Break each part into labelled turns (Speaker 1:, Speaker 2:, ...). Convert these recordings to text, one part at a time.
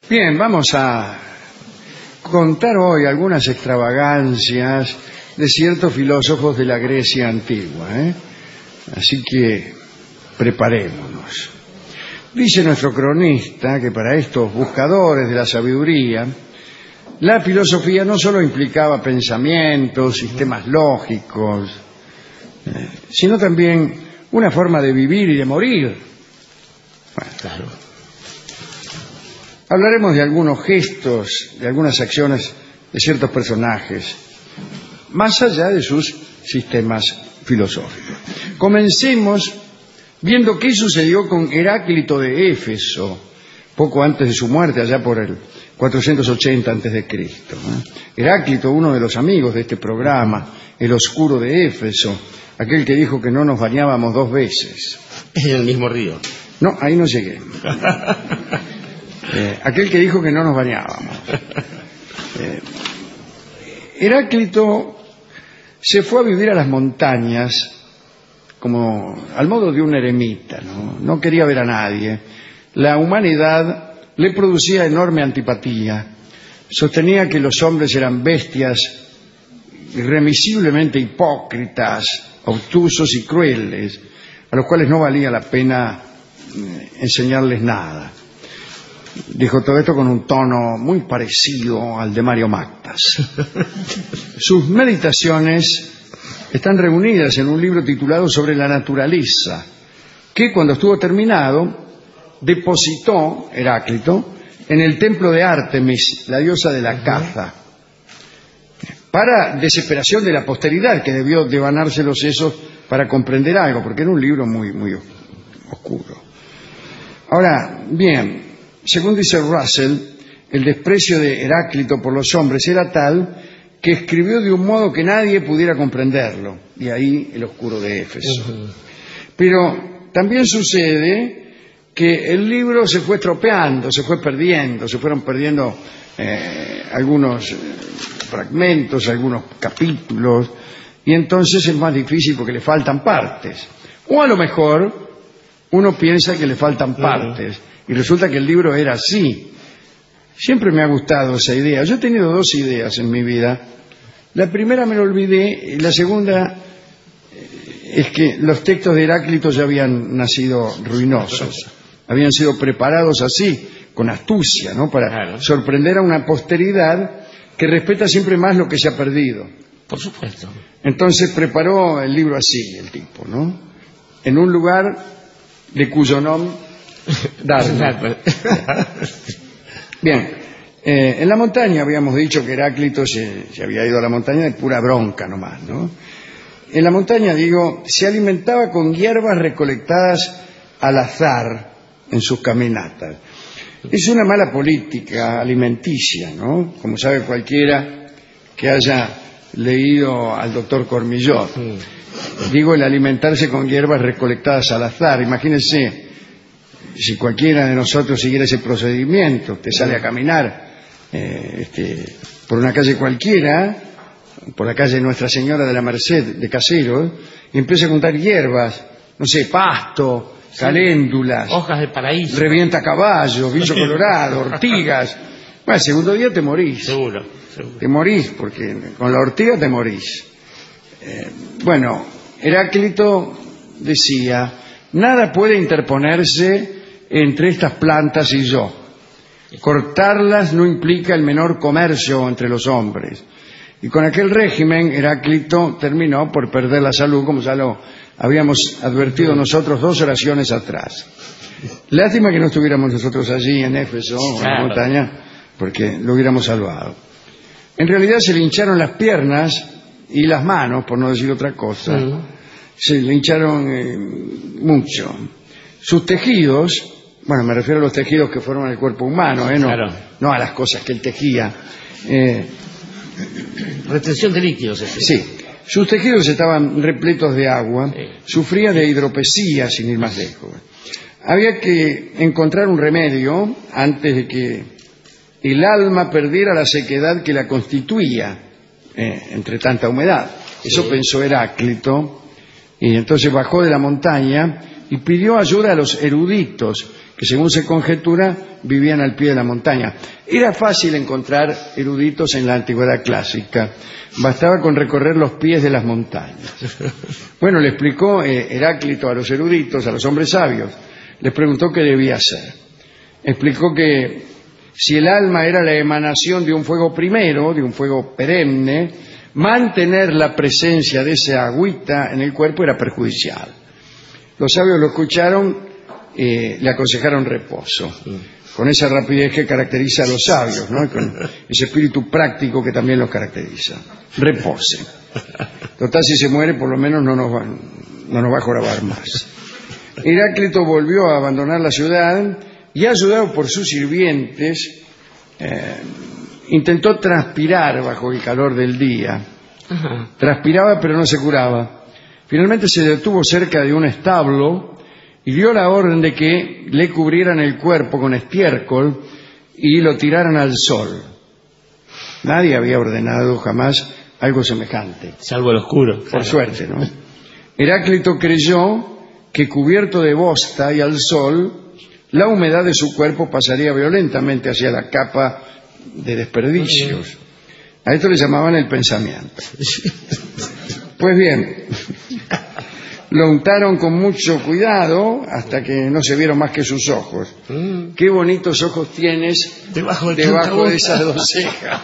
Speaker 1: Bien, vamos a contar hoy algunas extravagancias de ciertos filósofos de la Grecia antigua, Así que preparémonos. Dice nuestro cronista que para estos buscadores de la sabiduría, la filosofía no solo implicaba pensamientos, sistemas lógicos, sino también una forma de vivir y de morir. Bueno,
Speaker 2: Claro.
Speaker 1: Hablaremos de algunos gestos, de algunas acciones de ciertos personajes, más allá de sus sistemas filosóficos. Comencemos viendo qué sucedió con Heráclito de Éfeso, poco antes de su muerte, allá por el 480 a.C. Heráclito, uno de los amigos de este programa, el oscuro de Éfeso, aquel que dijo que no nos bañábamos 2 veces.
Speaker 2: En el mismo río.
Speaker 1: No, ahí no llegué. Aquel que dijo que no nos bañábamos. Heráclito se fue a vivir a las montañas como al modo de un eremita, no quería ver a nadie. La humanidad le producía enorme antipatía. Sostenía que los hombres eran bestias irremisiblemente hipócritas, obtusos y crueles, a los cuales no valía la pena enseñarles nada. Dijo todo esto con un tono muy parecido al de Mario Mactas. Sus meditaciones están reunidas en un libro titulado Sobre la naturaleza, que cuando estuvo terminado depositó Heráclito en el templo de Ártemis, la diosa de la caza, para desesperación de la posteridad, que debió devanarse los sesos para comprender algo, porque era un libro muy, muy oscuro. Ahora, bien, según dice Russell, el desprecio de Heráclito por los hombres era tal que escribió de un modo que nadie pudiera comprenderlo, y ahí el oscuro de Éfeso. Pero también sucede que el libro se fue estropeando, se fue perdiendo, se fueron perdiendo algunos fragmentos, algunos capítulos, y entonces es más difícil porque le faltan partes. O a lo mejor uno piensa que le faltan partes, y resulta que el libro era así. Siempre me ha gustado esa idea. Yo he tenido 2 ideas en mi vida. La primera me la olvidé, y la segunda es que los textos de Heráclito ya habían nacido ruinosos. Habían sido preparados así, con astucia, para sorprender a una posteridad que respeta siempre más lo que se ha perdido.
Speaker 2: Por supuesto.
Speaker 1: Entonces preparó el libro así, el tipo, en un lugar de cuyo nombre darle. Bien, en la montaña habíamos dicho que Heráclito se había ido a la montaña de pura bronca nomás, En la montaña, se alimentaba con hierbas recolectadas al azar en sus caminatas. Es una mala política alimenticia, Como sabe cualquiera que haya leído al doctor Cormillot. El alimentarse con hierbas recolectadas al azar. Imagínense, si cualquiera de nosotros siguiera ese procedimiento, usted sale a caminar por una calle cualquiera, por la calle Nuestra Señora de la Merced de Caseros, y empieza a juntar hierbas, pasto, caléndulas,
Speaker 2: hojas de paraíso,
Speaker 1: revienta caballo, bicho colorado, ortigas. Bueno, el segundo día te morís.
Speaker 2: Seguro.
Speaker 1: Te morís, porque con la ortiga te morís. Heráclito decía: nada puede interponerse entre estas plantas y yo. Cortarlas no implica el menor comercio entre los hombres. Y con aquel régimen, Heráclito terminó por perder la salud, como ya lo habíamos advertido nosotros 2 oraciones atrás. Lástima que no estuviéramos nosotros allí en Éfeso, en la montaña, porque lo hubiéramos salvado. En realidad se le hincharon las piernas y las manos, por no decir otra cosa. Se le hincharon mucho. Sus tejidos, me refiero a los tejidos que forman el cuerpo humano, no a las cosas que él tejía.
Speaker 2: Retención de líquidos.
Speaker 1: Sí, sus tejidos estaban repletos de agua, sufría de hidropesía, sin ir más lejos. Había que encontrar un remedio antes de que el alma perdiera la sequedad que la constituía entre tanta humedad. Eso pensó Heráclito, y entonces bajó de la montaña y pidió ayuda a los eruditos que según se conjetura vivían al pie de la montaña. Era fácil encontrar eruditos en la antigüedad clásica, bastaba con recorrer los pies de las montañas. Bueno, le explicó Heráclito a los eruditos, a los hombres sabios, les preguntó qué debía hacer. Explicó que si el alma era la emanación de un fuego primero, de un fuego perenne, mantener la presencia de esa agüita en el cuerpo era perjudicial. Los sabios lo escucharon, le aconsejaron reposo, con esa rapidez que caracteriza a los sabios, ¿no? Con ese espíritu práctico que también los caracteriza. Repose. Total, si se muere, por lo menos no nos va a jorobar más. Heráclito volvió a abandonar la ciudad y, ayudado por sus sirvientes, intentó transpirar bajo el calor del día. Transpiraba, pero no se curaba. Finalmente se detuvo cerca de un establo y dio la orden de que le cubrieran el cuerpo con estiércol y lo tiraran al sol. Nadie había ordenado jamás algo semejante.
Speaker 2: Salvo el oscuro.
Speaker 1: Por suerte, ¿no? Heráclito creyó que cubierto de bosta y al sol, la humedad de su cuerpo pasaría violentamente hacia la capa de desperdicios. A esto le llamaban el pensamiento. Pues bien, lo untaron con mucho cuidado hasta que no se vieron más que sus ojos. Qué bonitos ojos tienes debajo de esas dos cejas.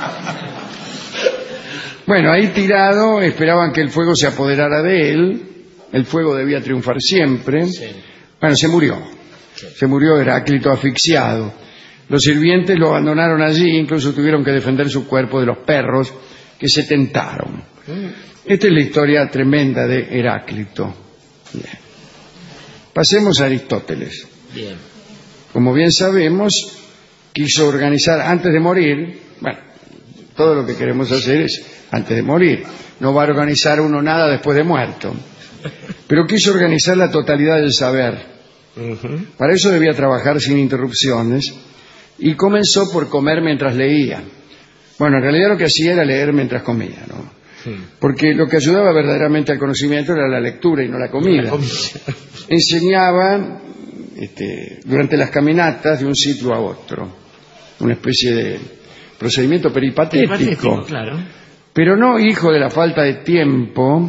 Speaker 1: Bueno, ahí tirado, esperaban que el fuego se apoderara de él. El fuego debía triunfar siempre.
Speaker 2: Sí.
Speaker 1: Bueno, se murió.
Speaker 2: Sí.
Speaker 1: Se murió Heráclito asfixiado. Los sirvientes lo abandonaron allí, incluso tuvieron que defender su cuerpo de los perros que se tentaron. Esta es la historia tremenda de Heráclito. Bien. Pasemos a Aristóteles.
Speaker 2: Bien.
Speaker 1: Como bien sabemos, quiso organizar antes de morir, bueno, todo lo que queremos hacer es antes de morir. No va a organizar uno nada después de muerto. Pero quiso organizar la totalidad del saber. Para eso debía trabajar sin interrupciones y comenzó por comer mientras leía. Bueno, en realidad lo que hacía era leer mientras comía, ¿no? Porque lo que ayudaba verdaderamente al conocimiento era la lectura y no la comida. Enseñaba durante las caminatas de un sitio a otro, una especie de procedimiento peripatético,
Speaker 2: claro.
Speaker 1: Pero no hijo de la falta de tiempo,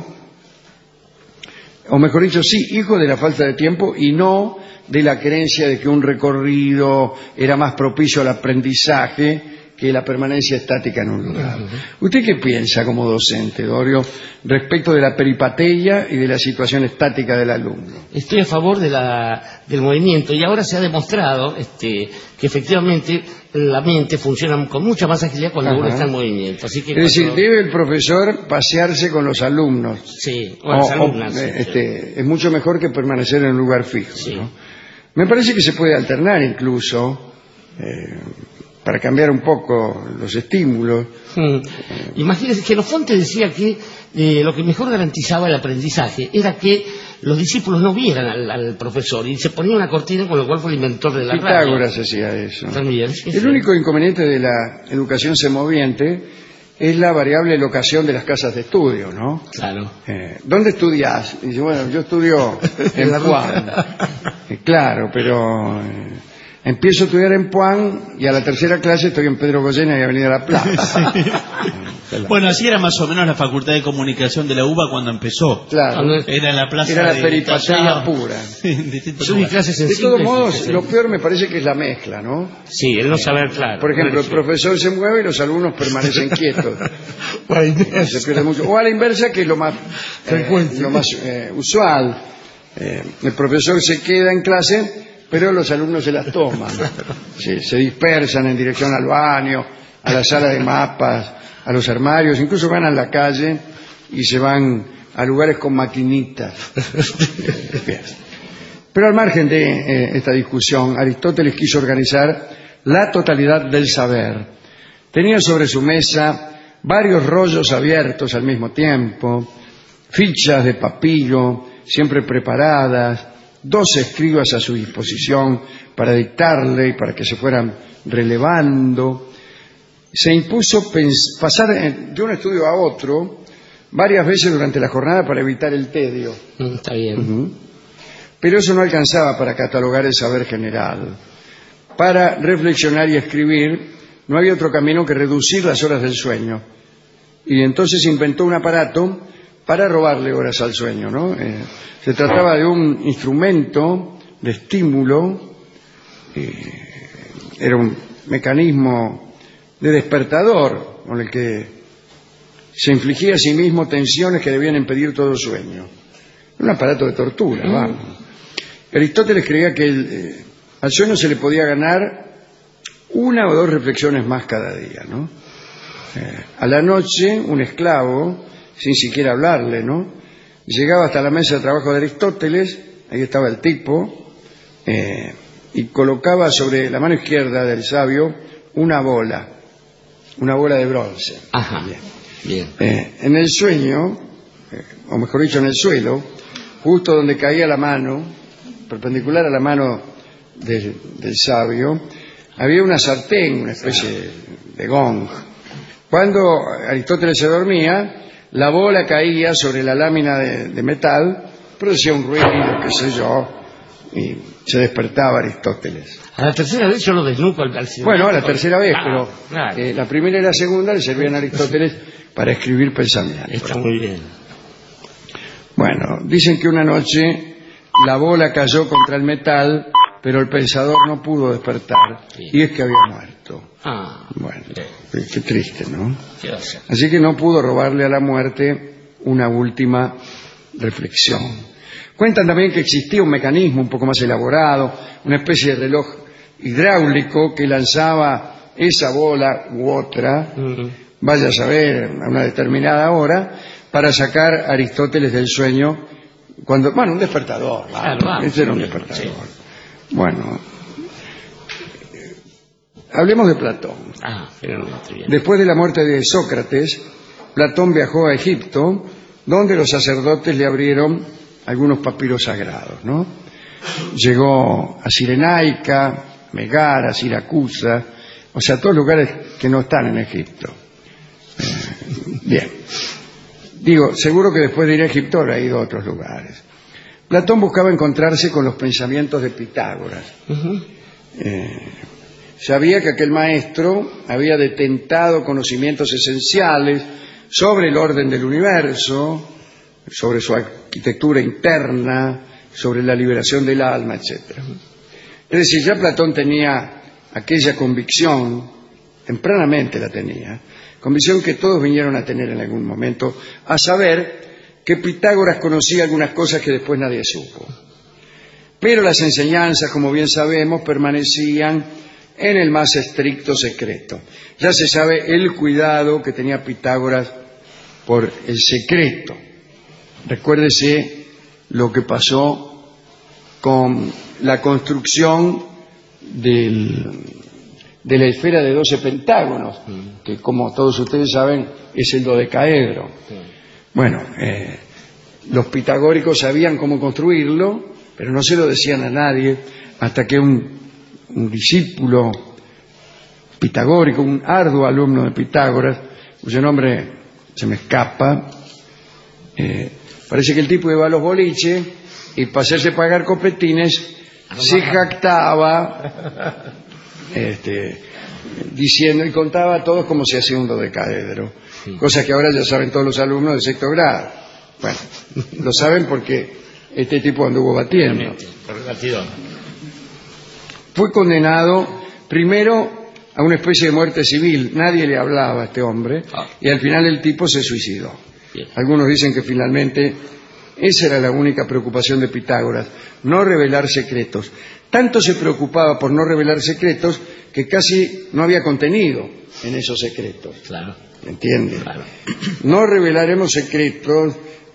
Speaker 1: o mejor dicho, sí, hijo de la falta de tiempo y no de la creencia de que un recorrido era más propicio al aprendizaje que la permanencia estática en un lugar. ¿Usted qué piensa como docente, Dorio, respecto de la peripateia y de la situación estática del alumno?
Speaker 2: Estoy a favor del movimiento y ahora se ha demostrado que efectivamente la mente funciona con mucha más agilidad cuando uno está en movimiento. Así que
Speaker 1: es decir, debe el profesor pasearse con los alumnos.
Speaker 2: Sí, con las alumnas.
Speaker 1: Es mucho mejor que permanecer en un lugar fijo.
Speaker 2: Sí.
Speaker 1: ¿No? Me parece que se puede alternar incluso para cambiar un poco los estímulos.
Speaker 2: Imagínese que Jenofonte decía que lo que mejor garantizaba el aprendizaje era que los discípulos no vieran al profesor y se ponía una cortina, con lo cual fue el inventor de la radio.
Speaker 1: Pitágoras hacía eso.
Speaker 2: También, sí,
Speaker 1: el único inconveniente de la educación semoviente es la variable locación de las casas de estudio, ¿no?
Speaker 2: Claro.
Speaker 1: ¿Dónde estudias? Y dice, bueno, yo estudio en Puan. Claro, pero empiezo a estudiar en Puan y a la tercera clase estoy en Pedro Goyena y Avenida La Plata.
Speaker 3: Bueno, así era más o menos la Facultad de Comunicación de la UBA cuando empezó.
Speaker 1: Claro.
Speaker 3: Era la plaza.
Speaker 1: Era la
Speaker 3: de
Speaker 1: peripateia
Speaker 3: Callao.
Speaker 1: pura.
Speaker 2: Son mis clases
Speaker 1: De
Speaker 2: sensibles.
Speaker 1: todos modos, lo peor me parece que es la mezcla, ¿no?
Speaker 2: Sí, el no saber, claro.
Speaker 1: Por ejemplo, el profesor se mueve y los alumnos permanecen quietos. Se pierde mucho. O a la inversa, que es lo más usual. El profesor se queda en clase, pero los alumnos se las toman. Sí, se dispersan en dirección al baño, a la sala de mapas, a los armarios, incluso van a la calle y se van a lugares con maquinitas. Pero al margen de esta discusión, Aristóteles quiso organizar la totalidad del saber. Tenía sobre su mesa varios rollos abiertos al mismo tiempo, fichas de papiro siempre preparadas, 2 escribas a su disposición para dictarle y para que se fueran relevando. Se impuso pasar de un estudio a otro varias veces durante la jornada para evitar el tedio.
Speaker 2: Está bien.
Speaker 1: Pero eso no alcanzaba para catalogar el saber general. Para reflexionar y escribir no había otro camino que reducir las horas del sueño. Y entonces inventó un aparato para robarle horas al sueño, ¿no? Se trataba de un instrumento de estímulo, era un mecanismo de despertador con el que se infligía a sí mismo tensiones que debían impedir todo sueño. Un aparato de tortura, vamos. Aristóteles creía que al sueño se le podía ganar una o dos reflexiones más cada día, ¿no? A la noche, un esclavo, sin siquiera hablarle, ¿no?, llegaba hasta la mesa de trabajo de Aristóteles, ahí estaba el tipo, y colocaba sobre la mano izquierda del sabio una bola de bronce.
Speaker 2: Ajá. Bien.
Speaker 1: En el sueño, o mejor dicho, en el suelo, justo donde caía la mano, perpendicular a la mano del sabio, había una sartén, una especie de gong. Cuando Aristóteles se dormía, la bola caía sobre la lámina de metal, producía un ruido, qué sé yo, y se despertaba Aristóteles.
Speaker 2: A la tercera vez yo lo desnuco al final.
Speaker 1: Bueno, a la tercera vez, pero
Speaker 2: claro.
Speaker 1: La primera y la segunda le servían a Aristóteles para escribir pensamientos.
Speaker 2: Está muy bien.
Speaker 1: Bueno, dicen que una noche la bola cayó contra el metal, pero el pensador no pudo despertar, y es que había muerto. Bueno, qué triste, ¿no? Así que no pudo robarle a la muerte una última reflexión. Cuentan también que existía un mecanismo un poco más elaborado, una especie de reloj hidráulico que lanzaba esa bola u otra, vaya a saber, a una determinada hora, para sacar a Aristóteles del sueño. Un despertador. Ese era un despertador. Sí. Bueno, hablemos de Platón. Después de la muerte de Sócrates, Platón viajó a Egipto, donde los sacerdotes le abrieron algunos papiros sagrados, ¿no? Llegó a Cirenaica, Megara, Siracusa, o sea, todos lugares que no están en Egipto. Bien. Digo, seguro que después de ir a Egipto habrá ido a otros lugares. Platón buscaba encontrarse con los pensamientos de Pitágoras. Sabía que aquel maestro había detentado conocimientos esenciales sobre el orden del universo, sobre su arquitectura interna, sobre la liberación del alma, etc. Es decir, ya Platón tenía aquella convicción, tempranamente la tenía, convicción que todos vinieron a tener en algún momento, a saber que Pitágoras conocía algunas cosas que después nadie supo. Pero las enseñanzas, como bien sabemos, permanecían en el más estricto secreto. Ya se sabe el cuidado que tenía Pitágoras por el secreto. Recuérdese lo que pasó con la construcción de la esfera de 12 pentágonos, que como todos ustedes saben es el dodecaedro. Bueno, los pitagóricos sabían cómo construirlo, pero no se lo decían a nadie hasta que un discípulo pitagórico, un arduo alumno de Pitágoras, cuyo nombre se me escapa, parece que el tipo iba a los boliches y para hacerse pagar copetines se jactaba diciendo y contaba a todos cómo se hacía un dodecaedro, cosa que ahora ya saben todos los alumnos de sexto grado. Bueno, lo saben porque este tipo anduvo batiendo. Fue condenado primero a una especie de muerte civil, nadie le hablaba a este hombre, y al final el tipo se suicidó. Algunos dicen que finalmente esa era la única preocupación de Pitágoras, no revelar secretos. Tanto se preocupaba por no revelar secretos que casi no había contenido en esos secretos.
Speaker 2: Claro.
Speaker 1: ¿Entiende?
Speaker 2: Claro.
Speaker 1: No revelaremos secretos,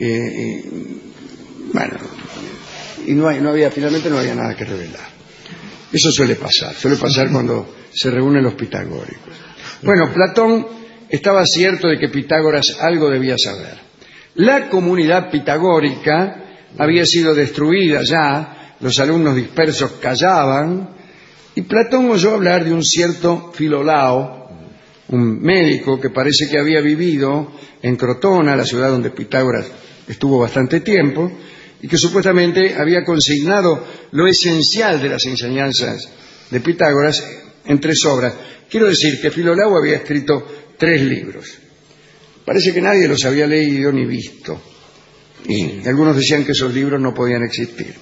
Speaker 1: finalmente no había nada que revelar. Eso suele pasar cuando se reúnen los pitagóricos. Bueno, Platón estaba cierto de que Pitágoras algo debía saber. La comunidad pitagórica había sido destruida ya, los alumnos dispersos callaban, y Platón oyó hablar de un cierto Filolao, un médico que parece que había vivido en Crotona, la ciudad donde Pitágoras estuvo bastante tiempo, y que supuestamente había consignado lo esencial de las enseñanzas de Pitágoras en 3 obras. Quiero decir que Filolao había escrito 3 libros. Parece que nadie los había leído ni visto. Y algunos decían que esos libros no podían existir.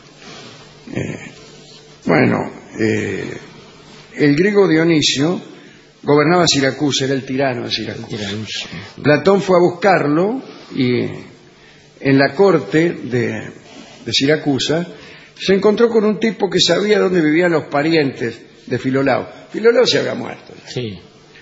Speaker 1: El griego Dionisio gobernaba Siracusa, era el tirano de Siracusa. Platón fue a buscarlo y en la corte de Siracusa se encontró con un tipo que sabía dónde vivían los parientes de Filolao. Filolao se había muerto.
Speaker 2: Sí.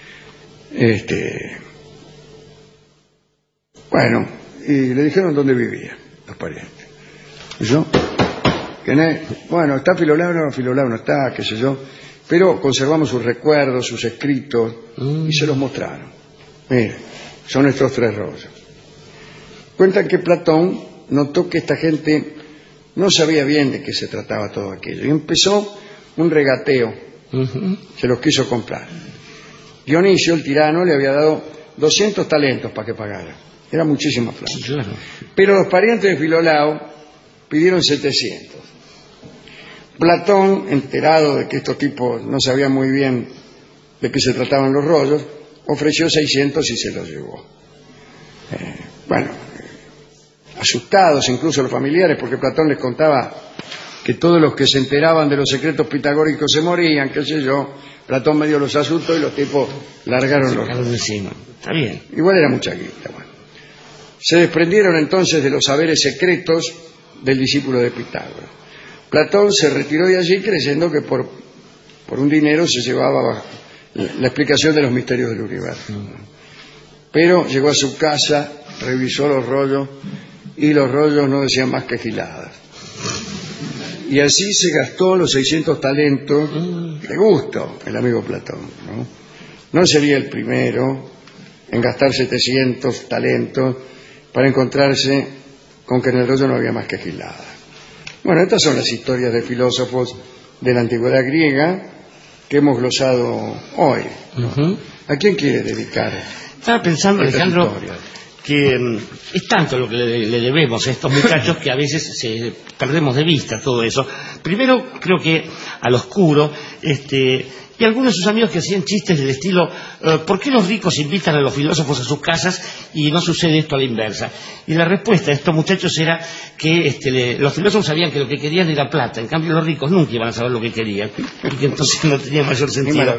Speaker 1: Y le dijeron dónde vivían los parientes. ¿Y yo? Bueno, ¿está Filolao? No, Filolao no está, qué sé yo. Pero conservamos sus recuerdos, sus escritos, y se los mostraron. Mire, son estos 3 rollos. Cuentan que Platón notó que esta gente no sabía bien de qué se trataba todo aquello, y empezó un regateo. Se los quiso comprar. Dionisio, el tirano, le había dado 200 talentos para que pagara. Era muchísima plata.
Speaker 2: Sí, claro.
Speaker 1: Pero los parientes de Filolao pidieron 700. Platón, enterado de que estos tipos no sabían muy bien de qué se trataban los rollos, ofreció 600 y se los llevó. Asustados incluso los familiares, porque Platón les contaba que todos los que se enteraban de los secretos pitagóricos se morían, qué sé yo. Platón medio los asustó y los tipos largaron los rollos.
Speaker 2: Está bien.
Speaker 1: Igual era mucha guita. Se desprendieron entonces de los saberes secretos del discípulo de Pitágoras. Platón se retiró de allí creyendo que por un dinero se llevaba la explicación de los misterios del universo. Pero llegó a su casa, revisó los rollos y los rollos no decían más que giladas. Y así se gastó los 600 talentos de gusto el amigo Platón. No sería el primero en gastar 700 talentos para encontrarse con que en el rollo no había más que giladas. Bueno, estas son las historias de filósofos de la antigüedad griega que hemos glosado hoy. ¿A quién quiere dedicar?
Speaker 2: Estaba pensando, Alejandro, que es tanto lo que le debemos a estos muchachos que a veces perdemos de vista todo eso. Primero, creo que al oscuro, y algunos de sus amigos que hacían chistes del estilo ¿por qué los ricos invitan a los filósofos a sus casas y no sucede esto a la inversa? Y la respuesta de estos muchachos era que los filósofos sabían que lo que querían era plata, en cambio los ricos nunca iban a saber lo que querían, porque entonces no tenía mayor sentido.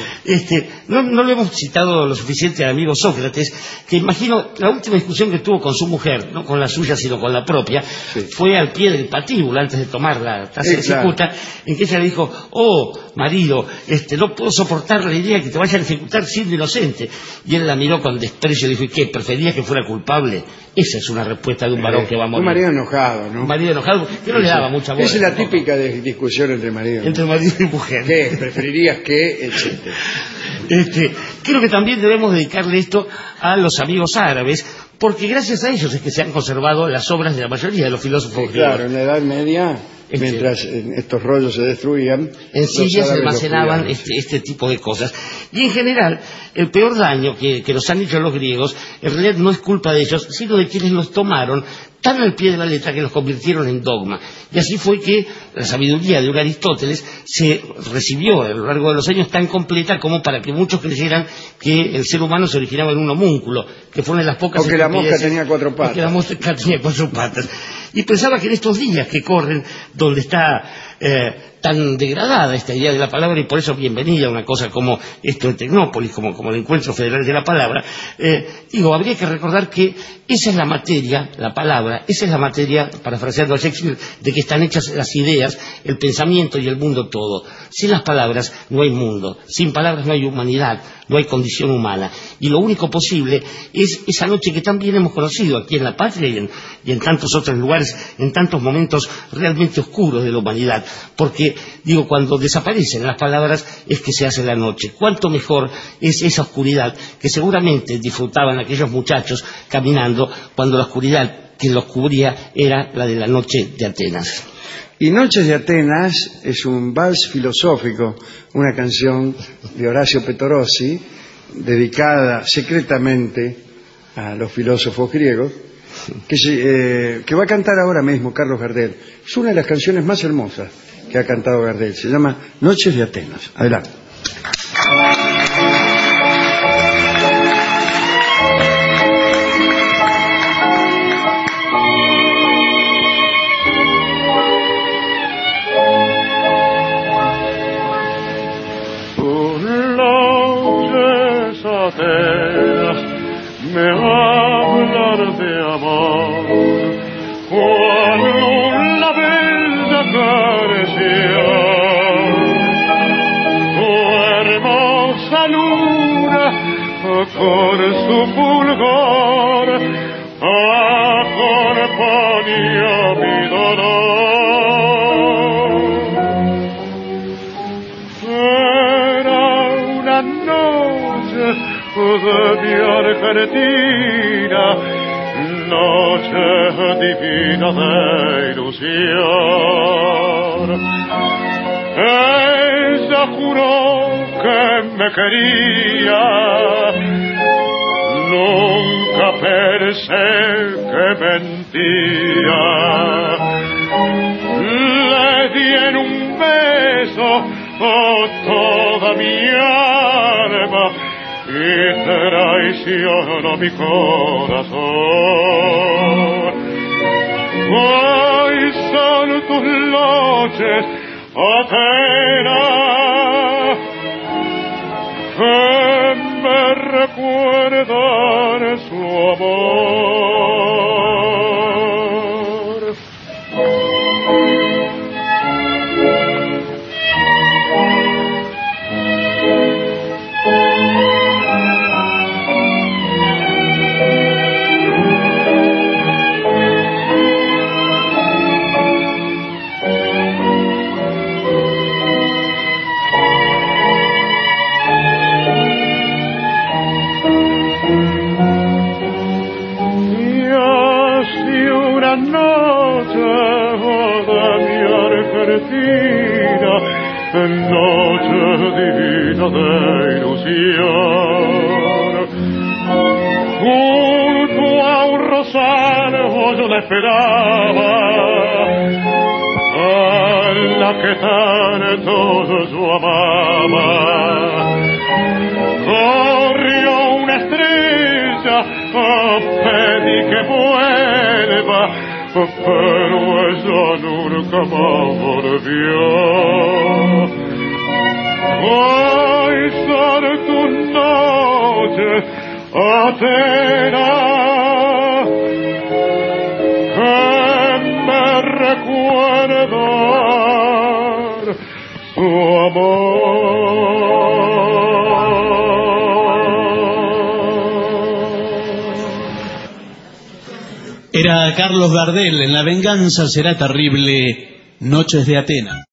Speaker 2: No lo hemos citado lo suficiente al amigo Sócrates, que imagino la última discusión que tuvo con su mujer, no con la suya sino con la propia, fue al pie del patíbulo antes de tomar la taza de cicuta, en que ella le dijo: oh marido, no puedo soportar la idea de que te vayan a ejecutar siendo inocente. Y él la miró con desprecio y dijo: ¿y qué? ¿Prefería que fuera culpable? Esa es una respuesta de un varón que va a morir.
Speaker 1: Un marido enojado, ¿no?
Speaker 2: Un marido enojado que no le daba mucha bola.
Speaker 1: Esa es la típica discusión entre marido.
Speaker 2: Entre marido y mujer.
Speaker 1: ¿Qué? ¿Preferirías qué? Etcétera.
Speaker 2: Creo que también debemos dedicarle esto a los amigos árabes, porque gracias a ellos es que se han conservado las obras de la mayoría de los filósofos griegos.
Speaker 1: Claro, en la Edad Media, mientras estos rollos se destruían,
Speaker 2: en Siria se almacenaban este tipo de cosas. Y en general, el peor daño que nos han hecho los griegos, en realidad no es culpa de ellos, sino de quienes los tomaron tan al pie de la letra que los convirtieron en dogma. Y así fue que la sabiduría de un Aristóteles se recibió a lo largo de los años tan completa como para que muchos creyeran que el ser humano se originaba en un homúnculo, que fue una de las pocas...
Speaker 1: O que la mosca tenía 4 patas.
Speaker 2: O que la mosca tenía 4 patas. Y pensaba que en estos días que corren, donde está tan degradada esta idea de la palabra, y por eso bienvenida a una cosa como esto de Tecnópolis, como el Encuentro Federal de la Palabra, habría que recordar que esa es la materia, la palabra, esa es la materia, parafraseando a Shakespeare, de que están hechas las ideas, el pensamiento y el mundo todo. Sin las palabras no hay mundo, sin palabras no hay humanidad, no hay condición humana. Y lo único posible es esa noche que también hemos conocido aquí en la patria y en tantos otros lugares, en tantos momentos realmente oscuros de la humanidad. Porque, cuando desaparecen las palabras es que se hace la noche. Cuánto mejor es esa oscuridad que seguramente disfrutaban aquellos muchachos caminando cuando la oscuridad que los cubría era la de la noche de Atenas.
Speaker 1: Y Noches de Atenas es un vals filosófico, una canción de Horacio Petorossi, dedicada secretamente a los filósofos griegos, que va a cantar ahora mismo Carlos Gardel. Es una de las canciones más hermosas que ha cantado Gardel. Se llama Noches de Atenas. Adelante.
Speaker 4: Me hablan de amor cuando la bella carecía tu hermosa luna con su fulgor acompaña mi dolor. Era una noche de mi Argentina, noche divina de ilusión. Ella juró que me quería, nunca pensé que mentía. Le di en un beso toda mi alma y traicionó mi corazón. Hoy son tus noches, Atenas, que me recuerdan su amor. Noche divina de ilusión, junto a un rosal yo la esperaba, a la que tanto yo amaba. Corrió una estrella, pedí que vuelva, pero ella nunca más volvió. Hoy son tus noches, Atenas, que me recuerdan su amor.
Speaker 3: Era Carlos Gardel en La venganza será terrible, Noches de Atenas.